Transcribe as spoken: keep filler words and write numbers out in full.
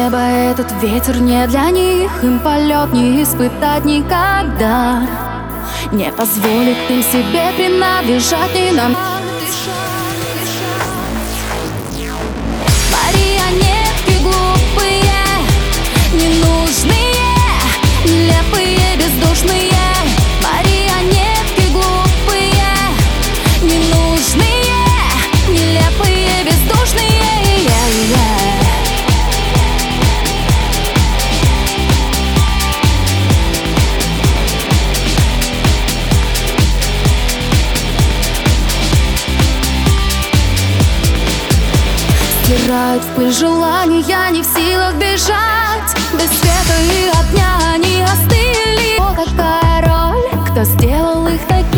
небо этот ветер не для них. Им полет не испытать никогда. Не позволит им себе принадлежать ни нам. Марионетки глупые, ненужные, нелепые, бездушные. Марионетки глупые, ненужные, нелепые, бездушные. Стирают в пыль желания, не в силах бежать. Без света и огня они остыли. О, какая роль, кто сделал их такими?